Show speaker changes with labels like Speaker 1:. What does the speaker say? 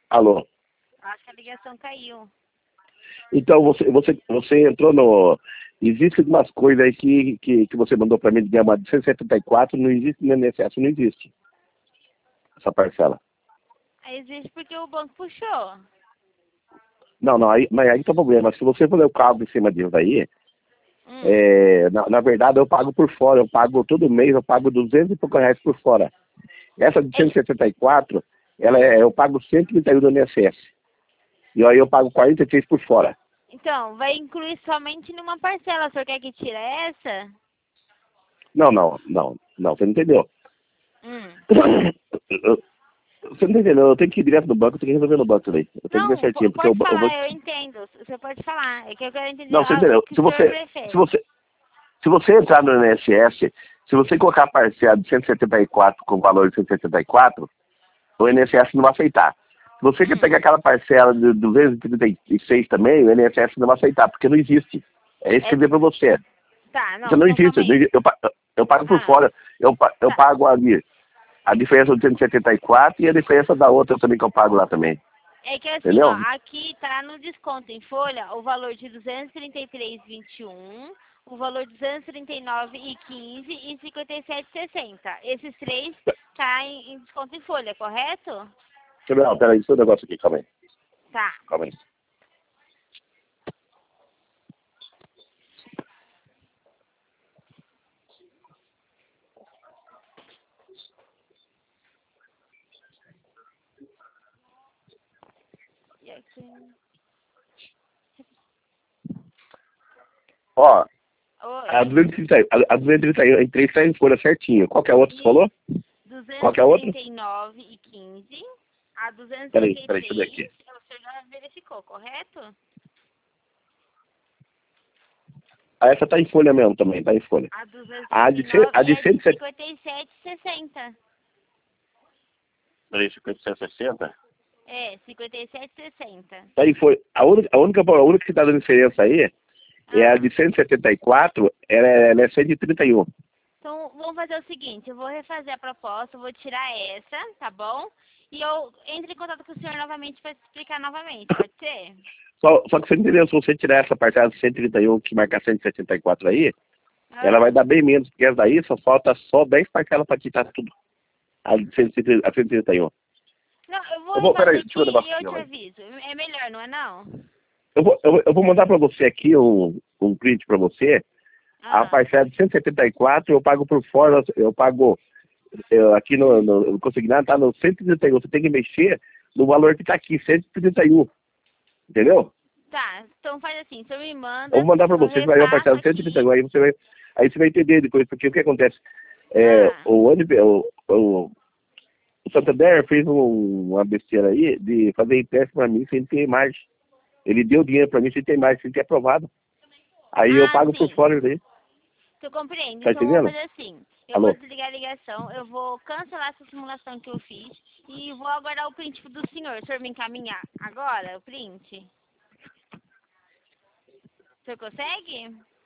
Speaker 1: Alô?
Speaker 2: Acho que a ligação caiu.
Speaker 1: Então, você entrou no... Existem umas coisas aí que você mandou para mim de ganhar de 174, não existe no INSS, não existe essa parcela.
Speaker 2: Existe porque o banco puxou.
Speaker 1: Não, mas aí tá o problema. Se você fazer o cálculo em cima disso aí,
Speaker 2: Hum.
Speaker 1: na verdade eu pago por fora, eu pago todo mês, eu pago 200 e poucos reais por fora. Essa de 174, eu pago 131 do INSS. E aí eu pago 43 por fora.
Speaker 2: Então, vai incluir somente numa parcela. O senhor quer que tire essa?
Speaker 1: Não, você não entendeu. Você não entendeu, eu tenho que ir direto no banco, eu tenho que resolver no banco daí. Eu tenho que ver
Speaker 2: Não,
Speaker 1: certinho, porque
Speaker 2: pode
Speaker 1: o banco...
Speaker 2: falar, eu entendo. O senhor pode falar. É que eu quero entender
Speaker 1: Não, você
Speaker 2: o
Speaker 1: entendeu.
Speaker 2: que o
Speaker 1: Se
Speaker 2: senhor
Speaker 1: você, se
Speaker 2: prefere.
Speaker 1: você, se você entrar no INSS, se você colocar a parcela de 174 com o valor de 174, o INSS não vai aceitar. Se você quer pegar aquela parcela de 236 também, o INSS não vai aceitar, porque não existe. É isso que eu digo pra você.
Speaker 2: Tá,
Speaker 1: Isso
Speaker 2: não,
Speaker 1: não
Speaker 2: então
Speaker 1: existe.
Speaker 2: calma aí.
Speaker 1: Eu pago por
Speaker 2: Ah,
Speaker 1: fora. Eu
Speaker 2: tá.
Speaker 1: pago ali a diferença do 174 e a diferença da outra também que eu pago lá também.
Speaker 2: É que assim, ó,
Speaker 1: Entendeu?
Speaker 2: aqui tá no desconto em folha o valor de 233,21, o valor de 239,15 e 57,60. Esses três tá em desconto em folha, correto?
Speaker 1: Não, peraí, deixa eu ver um negócio aqui, calma aí.
Speaker 2: Tá.
Speaker 1: Calma aí.
Speaker 2: E aqui...
Speaker 1: Ó, a
Speaker 2: Oi.
Speaker 1: 233 tá em folha certinho. Qual que é a outra que você falou? Qual que é a outra?
Speaker 2: 239,15 a
Speaker 1: Peraí, deixa eu ver
Speaker 2: 233,
Speaker 1: aqui.
Speaker 2: o senhor já verificou, correto?
Speaker 1: Ah, essa tá em folha mesmo também, tá em folha.
Speaker 2: A
Speaker 1: A
Speaker 2: 239 e
Speaker 1: de
Speaker 2: a de
Speaker 1: 170...
Speaker 2: 57,60.
Speaker 1: Peraí, 57,60?
Speaker 2: É, 57,60.
Speaker 1: Tá em folha. A única que tá dando diferença aí é a
Speaker 2: Ah,
Speaker 1: de 174, ela é 131.
Speaker 2: então vamos fazer o seguinte, eu vou refazer a proposta, eu vou tirar essa, tá bom? E eu entro em contato com o senhor novamente para explicar novamente, pode ser?
Speaker 1: Só que você entendeu, se você tirar essa parcela de 131 que marca 174 aí, ela vai
Speaker 2: Ah,
Speaker 1: dar bem menos, porque essa daí só falta só 10 parcelas pra quitar tudo. A de 131.
Speaker 2: não, eu vou refazer
Speaker 1: Peraí,
Speaker 2: aqui
Speaker 1: deixa eu ver um negócio
Speaker 2: e eu
Speaker 1: aqui,
Speaker 2: te
Speaker 1: ó.
Speaker 2: aviso. É melhor, não é não?
Speaker 1: Eu vou mandar pra você aqui um print pra você. A
Speaker 2: Ah,
Speaker 1: parcela de 174 eu pago por fora, eu pago aqui no consignado, tá no 131. Você tem que mexer no valor que tá aqui, 131. Entendeu?
Speaker 2: tá, então faz assim, o senhor me
Speaker 1: Eu
Speaker 2: manda,
Speaker 1: vou mandar pra
Speaker 2: eu
Speaker 1: você, você vai ver a
Speaker 2: refaço
Speaker 1: parcela de 131.
Speaker 2: aqui.
Speaker 1: Aí você vai entender depois, porque o que acontece?
Speaker 2: Ah,
Speaker 1: O Santander fez uma besteira aí de fazer empréstimo pra mim sem ter margem. Ele deu dinheiro pra mim sem ter margem, sem ter aprovado. Aí eu pago por
Speaker 2: sim,
Speaker 1: fora daí.
Speaker 2: eu compreendo.
Speaker 1: Tá
Speaker 2: Então vamos
Speaker 1: entendendo?
Speaker 2: fazer assim, eu vou
Speaker 1: Alô?
Speaker 2: desligar a ligação, eu vou cancelar essa simulação que eu fiz e vou aguardar o print do senhor. O senhor me encaminhar agora o print? O senhor consegue?